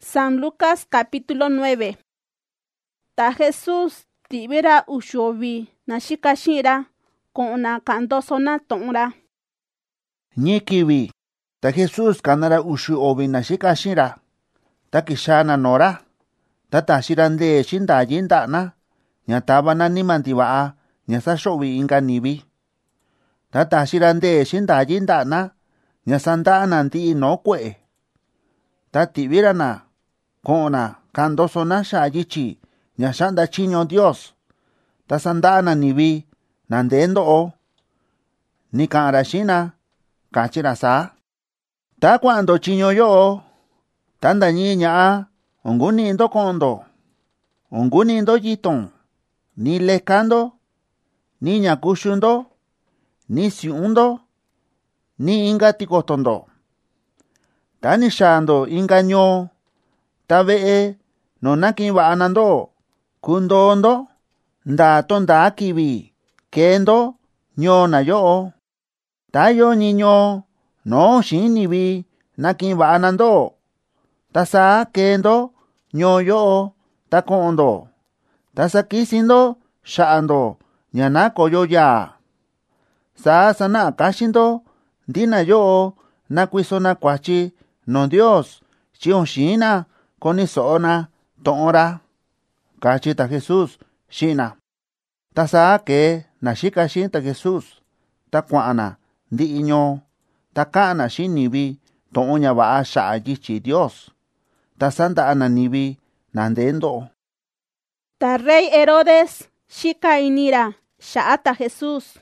San Lucas capítulo 9. Ta Jesús tibira ushovi na shikashira kona kandosona tongra. Nyikiwi, ta Jesús kanara ushu obi na shikashira. Ta kishana nora. Ta tashirande shinda jinda na. Nyataba na nimandiwa nyasashowi inga nibi. Ta tashirande shinda jinda na. Nyasanda nandi no kwe. Ta tibira na. Kona kandosona shayichi. Nyashanda chiño Dios. Ta sandana nibi. Nandendo o. Nikarashina. Kachira sa. Ta cuando chiño yo. Tanda niña. Ongunindo kondo. Ongunindo yiton. Ni lekando. Ni nyakushundo. Ni siundo. Ni ingatikotondo. Tani shando ingaño. Tabe no nakiwa anando. Kundondo. Ndatonda kibi. Kendo. Nyona yo. Tayo niño. No shinibi. Nakiwa anando. Tasa kendo. Nyoyo. Takondo. Tasa kisindo. Shaando. Nyanako yo ya. Sa sana kashindo. Dina yo. Nakwisona kwachi. No Dios. Chionshina. Konisona. Tonra. Kachita Jesús. Shina. Tasa ke. Nashika shinta Jesús. Takuana. Di inyo. Takana shinibi. Toña va sha yichi Dios. Tasanda ananibi. Nandendo. Ta rey Herodes shika inira shaata Jesús.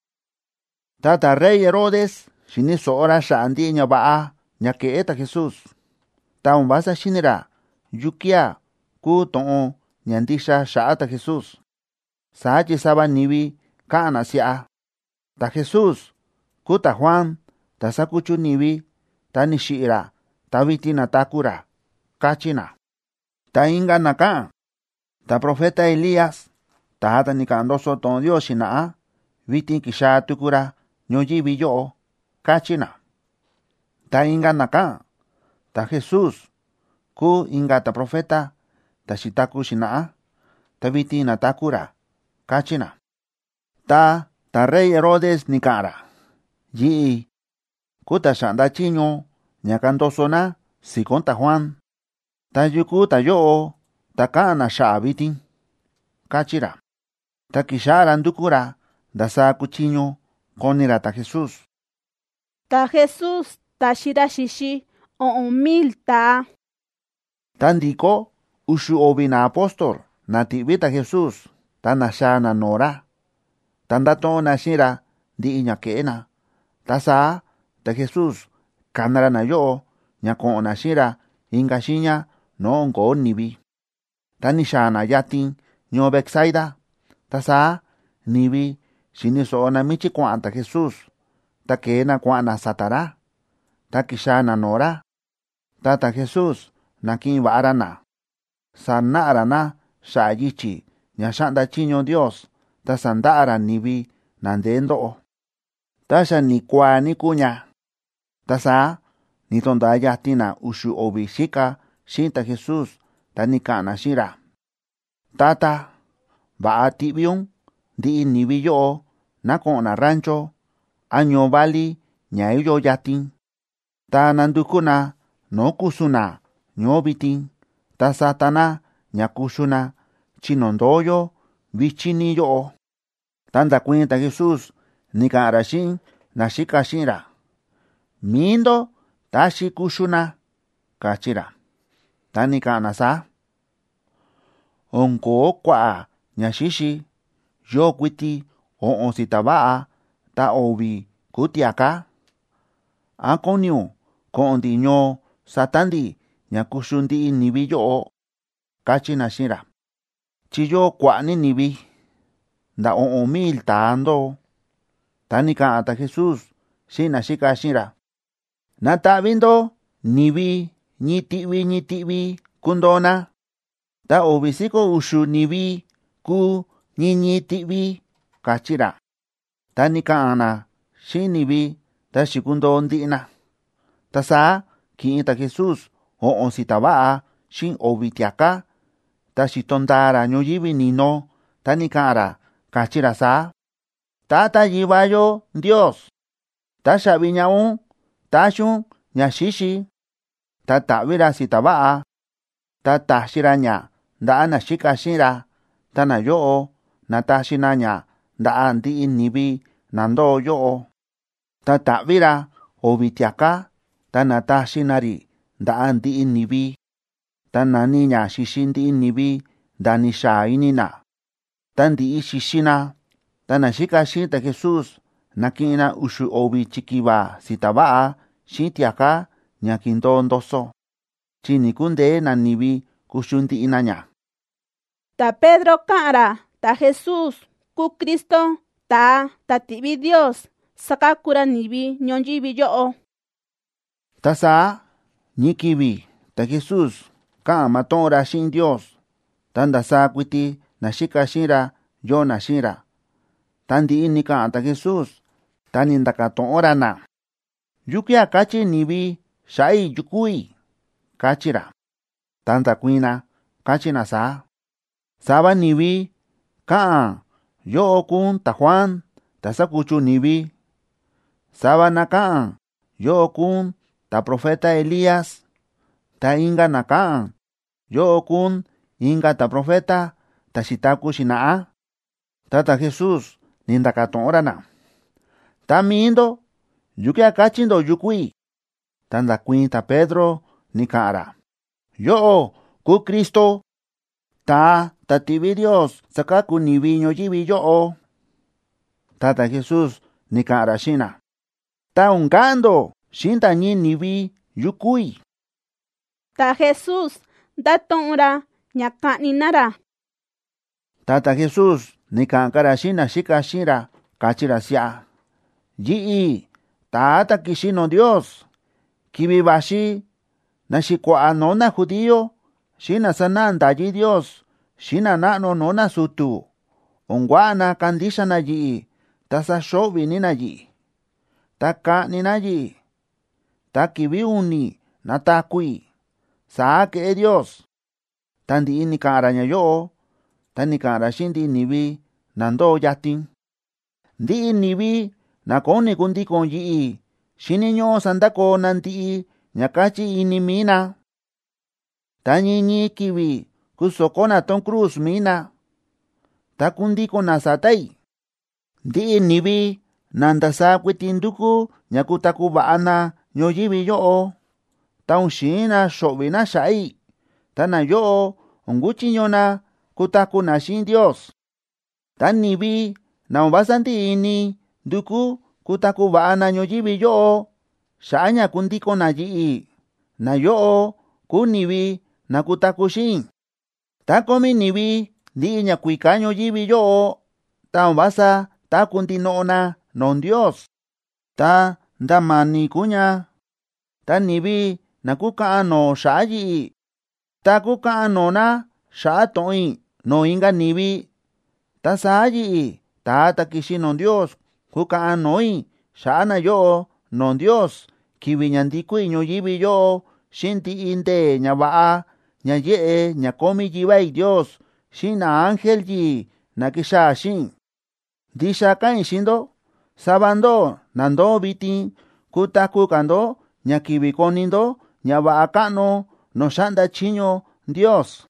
Ta rey Herodes. Shiniso ora sha andiña va. Nyakeeta Jesús. Ta umbasa shinira. Yukia. Ku to'o. Nyandisha shaata Jesús. Sachi saba nibi. Kaana siya. Ta Jesús. Kuta Juan. Ta sakuchu nibi. Ta nishira. Ta vitina takura. Kachina. Ta inga naka. Ta profeta Elías. Ta hata nikandoso ton Dios shina. Vitin kisha tukura. Nyoyibi yo. Kachina. Ta inga naka. Ta Jesús. Ku inga ta profeta. Ta shitaku shina. Ta vitina takura. Kachina. Ta rey Herodes nikara. Yi. Kuta shanda chiño. Nyakandoso na. Sikonta Juan. Ta yuku ta yo. Ta kana sha vitin. Kachira. Ta kishara ndukura. Dasa kuchiño. Konira ta Jesús. Ta Jesús ta shira shishi o 1,000 ta. Tandiko. Ushu obina apóstol. Natibita Jesús. Ta nashana nora. Tandato na shira. Di iñakena. Tasa. Ta Jesús. Kanara na yo. Nyako na shira. Ingashinya. No ongo nibi. Tanishana yatin. Nyo Bexaida. Tasa. Nibi. Shiniso na michi kwanta Jesús. Ta kena kwana satara. Ta kishana nora. Ta Jesús. Nakin varana. Sana arana. Shayichi. Nyashanda chiño Dios. Ta sandara nibi. Nandendo. Tasha ni kwa ni kunya. Tasa. Ni tonda yatina ushu obishika. Shinta Jesús. Ta nikana shira. Tata. Ba tibion. Di nibi yo. Nakona rancho. Año bali. Nyayo yatin. Ta nandukuna. No kusuna. Nyobitin. Ta satana. Nyakusuna. Chinondoyo. Bichini yo. Tanda cuenta Jesús. Nikarashin. Nashika shira. Mindo. Tashi kushuna. Kachira. Tanikana sa. Onko kwa. Nyashishi. Yo kwiti. O onsitaba. Ta obi. Kutiaka. Akonyo. Kondinyo. Satandi. Nyakushundi nibi yo. Kachina shira. Chiyo kwa ni nibi. Da 1,000 taando. Tanika ata Jesús. Shina shika shira. Nata vindo. Nibi. Nitibi. Kundona. Ta obisiko ushu nibi. Ku. Nitibi. Kachira. Tanika ana. Shinibi. Ta shikundo ndina. Tasa. Ki ita Jesús. O onsitaba. shin ovi tiaka, ta xitondara ñuyivi nino, ta nikara, kachira sa. Tata yivayo Dios, ta xaviñaun, tashun, ña xixi, ta ta'vira sitava'a, ta taxira ña, nda'a na xika xira, ta na yo'o, na taxina ña, nda'a ndi'i nivi, nando yo'o. Ta ta'vira ovi tiaka, ta na taxinari, nda'a ndi'i nivi, ta nani ña xixi ndi'i nivi, ndani xa inina. Ta ndi'i xixina, ta na xika xita Jesús, naki'ina uxu ovi chikiva sitava'a, xin tiaka, ña kindo ndoso. Chi ni kunde na nivi kuxu ndi'ina ña. Ta Pedro ka'ara ta Jesús ku Kristo ta tivi Dios sakakura nivi ñonyivi yo'o. Ta sa ñi kivi ta Jesús ka'a maton'ra xi'in Dios, ta ndasa kuiti na xika xira yo na xira. Ta ndi'i ni ka'a ta Jesús, ta ni ndakato'ora na: yukia kachi nivi xa'i yukui, kachira. Ta ndakuina kachina sa: sava nivi ka'an yo'o kun ta Juan ta sakuchu nivi. Sava na ka'an yo'o kun ta profeta Elías. Ta inga na ka'an yo'o kun inga ta profeta ta xitaku xina'a. Ta Jesús ni ndakato'ora na: ta mindo, yukia kachindo yukui. Ta ndakuin ta Pedro ni ka'ara: yo'o ku Kristo, ta tivi Dios sakaku nivi ñuyivi yo'o. Ta Jesús ni ka'ara xina: ta unkando xinta ñi nivi yukui. Ta Jesús ndato'ora ña ka'ninara. Ta Jesús ni ka'ankara xina xika xira, kachira si'a: yi'i ta kixino Dios, kivi vaxi na xikua'a nona judío, xina sana ndayi Dios, xina na'nu nona sutu, ongua'ana kandixana yi'i, ta sa xo'vinina yi'i, ta ka'nina yi'i, ta kivi uni na takui, saa ke'e Dios. Ta ndi'i ni ka'ara ña yo'o, ta ni ka'ara xi'in ndi'i nivi nando yatin: ndi'i nivi na koni kundikon yi'i, xiniñu'u sandako na ndi'i ña kachi ini mina. Ta ñiñi kivi kusokona ton cruz mina, ta kundikona satai. Ndi'i nivi na ndasa kuiti nduku ña kutaku va'ana ñuyivi yo'o, ta unxina xo'vina xa'i, ta na yo'o unkuchiñona kutakuna xi'in Dios. Ta nivi na unvasa ndi'i ini nduku kutaku va'ana ñuyivi yo'o, xa'a ña kundikona yi'i, na yo'o ku nivi na kutaku xi'in. Ta komi nivi ndi'i ña kuika ñuyivi yo'o, ta unvasa ta kundino'ona non Dios, ta ndamani kuña. Ta nivi na kuka'an no xa'a yi'i, ta kuka'an nona xa'a to'in no inga nivi. Ta saa yi'i ta kixi non Dios kuka'an noi xa'a na yo'o non Dios kivi ña ndikui ñuyivi yo'o xi'in ndi'i nte ña va'a ña ye'e ña komi yivai Dios xi'in na ángel yi'i na kixa xi'in. Ndixa ka'in xi'ndo, sava ndo nando vitin kutaku kando ña kivi konindo ña va'a ka'nu no xa'nda chiño Dios.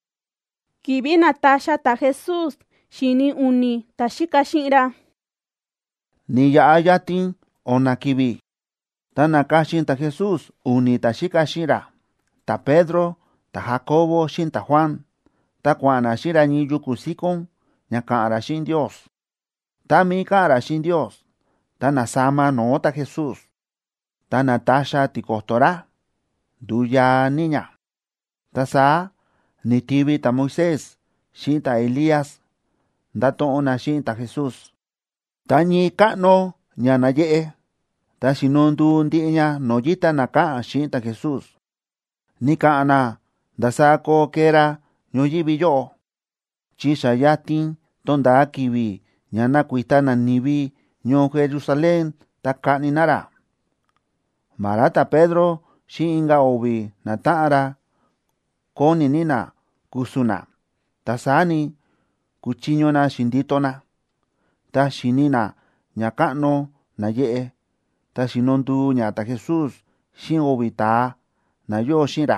Kivi nataxa ta Jesús xini uni ta xika xi'nra. Ni ya'a yatin ona kivi, ta nakaxin ta Jesús uni ta xika xi'nra, ta Pedro, ta Jacobo xi'in ta Juan, ta kua'ana xi'nra ñi yuku sikon ña ka'anra xi'in Dios. Ta mi ka'anra xi'in Dios, ta nasama no ta Jesús, ta nataxa tikojtora nduya niña. Ta saa ni tivi ta Moisés xi'in ta Elías ndato'ona xi'in ta Jesús. Ta ñi ka'nu ña naye'e, ta xinundu ndi'i ña no yita na ka'an xi'in ta Jesús. Ni ka'ana ndasa ko kera ñuyivi yo'o, chi xa yatin tonda kivi ña nakuita na nivi ñuu Jerusalén ta ka'ninara. Mara ta Pedro xi'in inga ovi na ta'anra koni nina kusuna. Ta sani kuchiño na xindito na. Ta xinina ñakano na ye'e. Ta xinondu ña ta Jesús xin ovi taa na yo xira.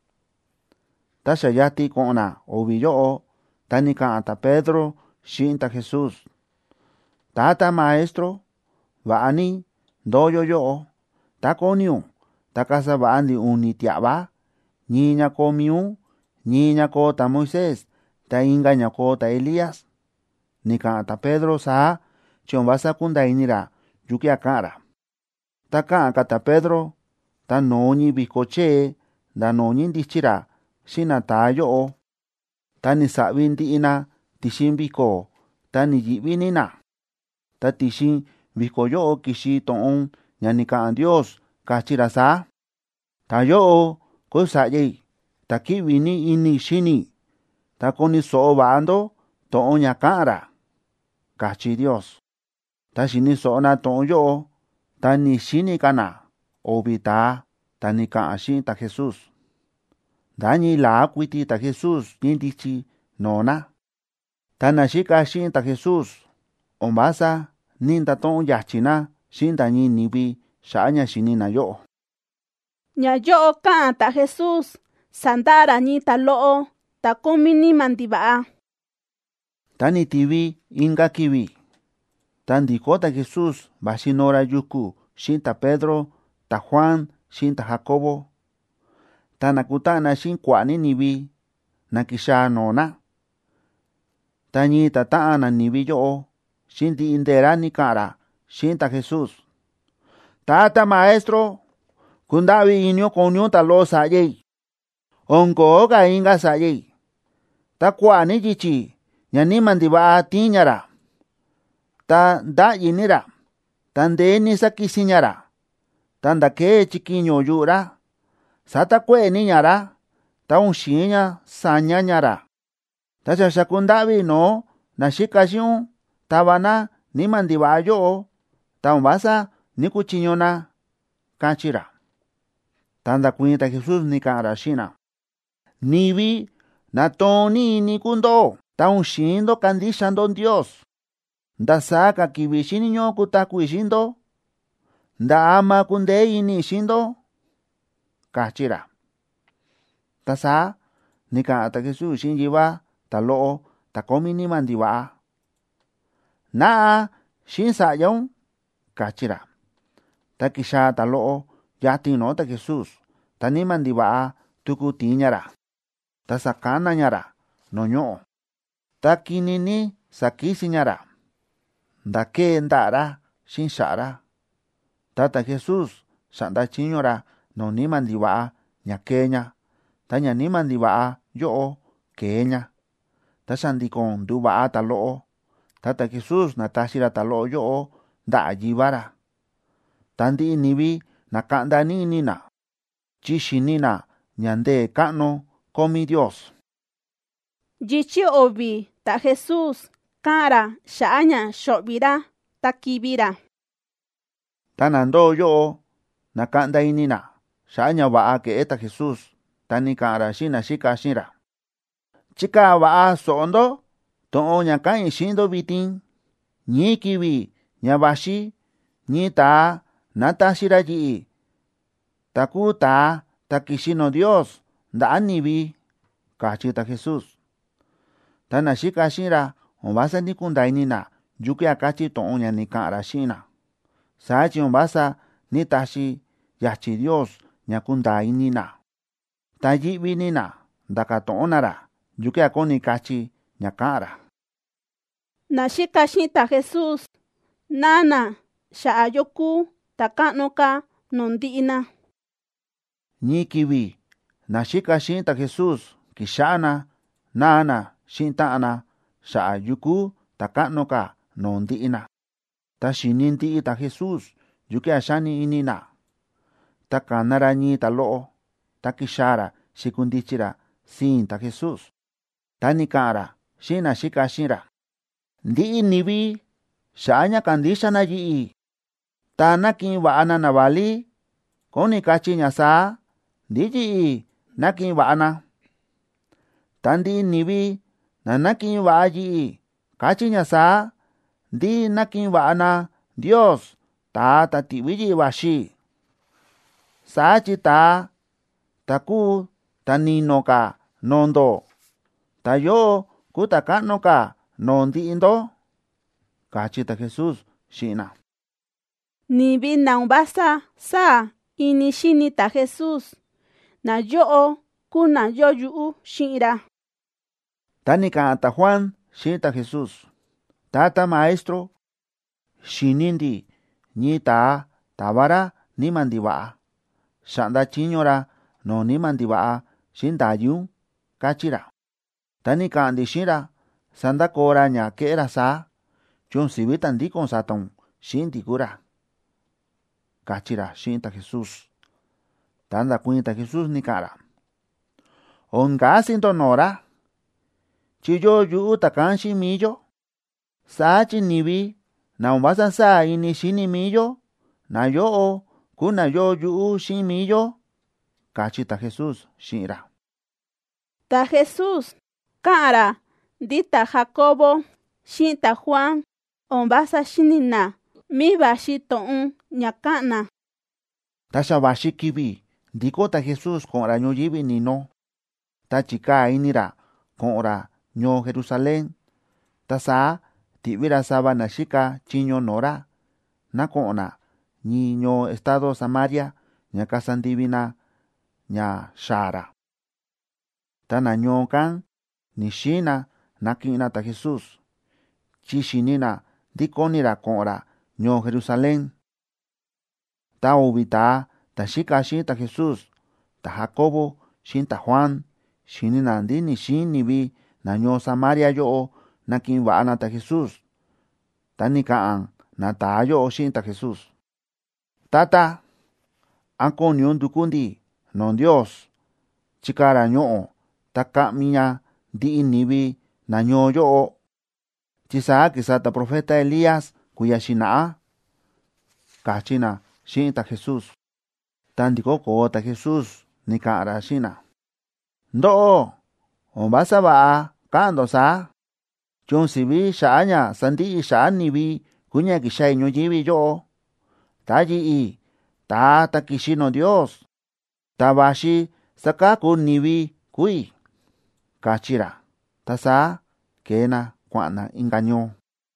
Ta xayati ko'na ovi yo'o. Ta ni ka'a ta Pedro xin ta Jesús. Tata maestro, va'a ni ndoyo yo'o. Ta koniu ta kasa va'a ndi uni tia'va. Ñi ña ko miu, ñi ña ko ta Moisés, ta inga ña ko ta Elías. Ni ka'a ta Pedro saa chion vasa kundainira yukia ka'ra. Ta ka'a ka ta Pedro, ta noñi viko chee nda noñi ndichira xina taa yo'o. Ta ni sa'vi ndi'ina tixin viko, ta ni yi'vi nina. Ta tixin viko yo'o kixi to'on ña ni ka'an Dios kachira saa. Ta yo'o kusa'yei ta ki'vi ni ini xini. Ta koni so'o va'ando to'on ña ka'ra, kachi Dios. Ta xini so'o na to'on yo'o, ta ni xini kana ovi taa ta ni ka'an xin ta Jesús. Dañi laa kuiti ta Jesús nindichi nona. Ta na xika xin ta Jesús ombasa ninda to'on yachina xin dañi nivi xa'a ña xini na yo'o. Ña yo'o ka'an ta Jesús sandara ñi ta lo'o ta kumi ni mandiva'a. Ta ni tivi inga kivi. Ta ndiko ta Jesús vaxinora yuku xin ta Pedro, ta Juan xin ta Jacobo. Ta nakuta'na xin kua'a ni nivi na kixa nona. Ta ñi ta ta'an na nivi yo'o xin ndi'i ndera ni ka'ra xin ta Jesús. Tata maestro, kundavi inio konio ta lo sa'yei. Onko ka inga sa'yei. Ta kua'a ni yichi ña ni mandiva'a tiñara. Ta nda'yinira. Ta ndee ni sakisiñara. Ta ndakee chikiño yu'ra. Sata kue'e ni ñara. Ta unxiña saña ñara. Ta xaxakundavi no na xika xiun tavana ni mandiva'a yo'o. Ta umbasa ni kuchiñona, kachira. Ta ndakuin ta Jesús ni ka'ra xina. Nivi na toni ni kundo. Ta unxindo kandixando Dios. Nda saka kivi xiniño kutakui xindo. Nda ama kundei ini xindo, kachira. Ta saa ni ka'a ta Jesús xin yiva ta lo'o ta komi ni mandiva'a. Na'a xin sa'yaun, kachira. Ta kixa ta lo'o yatin no ta Jesús. Ta ni mandiva'a tuku tiñara. Ta sakana ñara no ño'o. Ta kini ni sakisiñara. Nda kee nda'ra xin xa'ra. Ta ta Jesús xa'nda chiñora no ni mandiva'a ña keeña. Ta ña ni mandiva'a yo'o keeña. Ta xandikon nduva'a ta lo'o. Ta ta Jesús na taxira ta lo'o yo'o nda'a yivara. Ta ndi'i nivi na ka'nda ni inina. Chi xinina ña ndee ka'nu komi Dios. Yichi ovi ta Jesús ka'ra xa'a ña xo'vira ta kivira. Ta nando yo'o na ka'nda inina xa'a ña va'a ke'e ta Jesús. Ta ni ka'ra xina xika xinra. Chika va'a so'ondo to'on ña ka'in xindo vitin. Ñi kivi ña vaxi ñi taa na taxira yi'i. Ta ku taa ta kixino Dios nda'a nivi, kachi ta Jesús. Ta na xika xinra ombasa ni kundainina yukia kachi to'on ña ni ka'ra xina. Saa chi ombasa ni taxi yachi Dios ña kundainina. Ta yi'vi nina ndaka to'onara yukia koni kachi ña ka'ra. Na xika xin ta Jesús nana xa'a yoku ta ka'nu ka nu ndi'ina. Ñi kivi na xika xin ta Jesús kixa'na nana xin ta'ana xa'a yuku ta ka'nu ka nu ndi'ina. Ta xini ndi'i ta Jesús yukia xani inina. Ta kanara ñi ta lo'o. Ta kixara xikundichira sin ta Jesús. Ta ni ka'ra xina xika xinra. Ndi'i nivi xa'a ña kandixa na yi'i. Ta naki'in va'ana na vali. Koni kachi ña saa ndi yi'i naki'in va'ana. Tandi nivi na nakin va'a yi'i kachi ña saa ndi nakin va'a na Dios taa ta ti'vi yi'i vaxi. Saa chi taa ta kuu ta nino ka noo ndo, ta yo'o kuu ta ka'nu ka noo ndi'i ndo, kachi ta Jesús xi'in na. Nivi naun vasa saa ini xini ta Jesús na yo'o kuu na yo yu'u xi'in ra. Ta ni ka'an ta Juan xi'in ta Jesús: Tata Maestro, xini ndi ñi taa tava ra nima ndiva'a, xa'nda tyiñu ra noo nima ndiva'a xi'in ndayu, kachi ra. Ta ni ka'an ndi xi'in ra: Sandakoo ra ña ke'e ra saa, chun sivi ta ndikon saton xi'in ndi kuu ra, kachi ra xi'in ta Jesús. Ta ndakuiin ta Jesús ni ka'an ra: On ngasi ndo noo ra, chi yo yu'u ta ka'an xi'in mi yo. Saa chi nivi naun vasa saa ini xini mi yo, na yo'o kuu na yo yu'u xi'in mi yo, kachi ta Jesús xi'in ra. Ta Jesús ka'an ra ndi ta Jacobo xi'in ta Juan on vasa xini na mi vaxi to'on ña ka'an na. Ta xa vaxi kivi ndiko ta Jesús ko'on ra ñuyivi nino. Ta chikaa ini ra ko'on ra ñuu Jerusalén. Ta saa ti'vi ra sava na xika tyiñu noo ra na ko'on na ñi ñuu estado Samaria ña kasa ndivi na ña xaa ra. Ta na ñuu kan ni xiin na naki'in na ta Jesús, chi xini na ndikoni ra ko'on ra ñuu Jerusalén. Ta uvi taa ta xika xi'in ta Jesús, ta Jacobo xi'in ta Juan, xini na ndi ni xiin nivi na ñuu Samaria yo'o naki'in va'a na ta Jesús. Ta ni ka'an na taa yo'o xi'in ta Jesús: Tata, ¿an kuniun nduku ndi noo Dios chika ra ñu'u ta ka'mi ña ndi'i nivi na ñuu yo'o? Chi saa kisa ta profeta Elías kuya xina'a, kachi na xi'in ta Jesús. Ta ndiko koo ta Jesús ni ka'an ra xi'in na: Ndo'o, on vasa va'a ka'an ndo saa, chun sivi xa'a ña sandi'i xa'a nivi kuu ña kixai ñuyivi yo'o. Ta yi'i taa ta kixi noo Dios, ta vaxi sakaku nivi kui, kachi ra. Ta saa kee na kua'an na inka ñuu.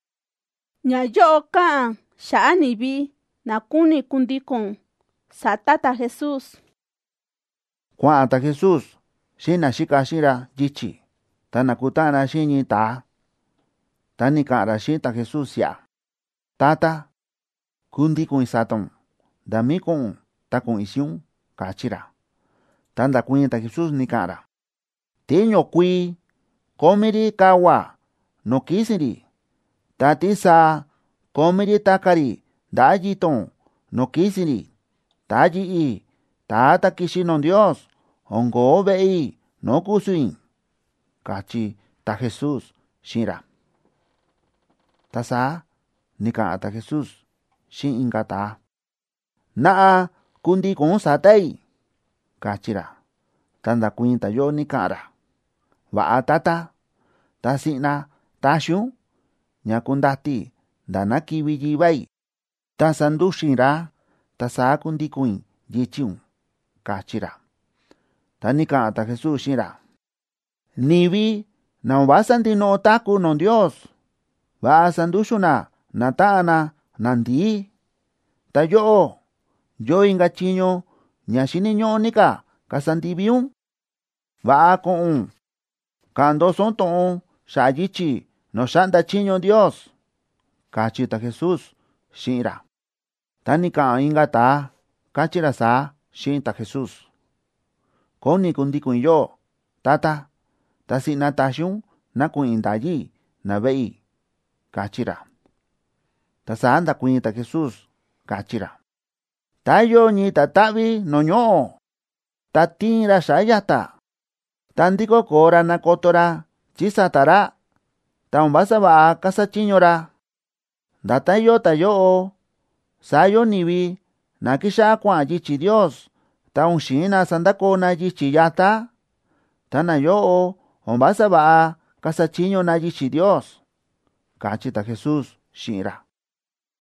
Ña yo'o ka'an xa'a nivi na kuni kundikon sata ta Jesús. Kua'an ta Jesús xi'in na xika xi'in ra yityi, ta nakuta'an ra xi'in ñi taa. Ta ni ka'an ra xi'in ta Jesús si'a: Tata, kundikun saton ndami ku'un ta ku'in siun, kachi ra. Ta ndakuiin ta Jesús ni ka'an ra: Tiño kuii komi ri kagua noo kisin ri, ta tisaa komi ri taka ri nda'a yiton noo kisin ri. Ta yi'i taa ta kixi noo Dios on koo ve'i noo kusuin, kachi ta Jesús xi'in ra. Ta saa ni ka'an ta Jesús xi'in inka taa: Na'a kundikun satai, kachi ra. Ta ndakuiin ta yo'o ni ka'an ra: Va'a tata, ta si'na taxiun ña kundati nda na kivi yivai, ta sanduxin ra ta saa kundikuin yityiun, kachi ra. Ta ni ka'an ta Jesús xi'in ra: Nivi naun vasa ndino'o taku noo Dios, va'a sanduxun na ta'an na ndii. Ta yo'o yo inka tyiñu ña xiniñu'u nika kasandiviun. Va'a ko'un ka'an ndoson to'on xa'a yityi noo xa'nda tyiñu Dios, kachi ta Jesús xi'in ra. Ta ni ka'an inka taa, kachi ra saa xi'in ta Jesús: Koni kundikuin yo, tata, ta si'na taxiun na ku'in ndayi na ve'i, kachi ra. Ta saa ndakuiin ta Jesús, kachi ra: Ta yoo ñi ta ta'vi noo ñu'u, ta tiin ra xa'a yata, ta ndiko koo ra nakoto ra chisata ra, ta on vasa va'a kasatyiñu ra. Ndata yoo ta yo'o, saa yo nivi na kixa kua'an yityi Dios, ta on xiin na sandakoo na yityi yata. Ta na yo'o on basa ba kasachiño na yichi Dios. Kachi ta Jesús shira.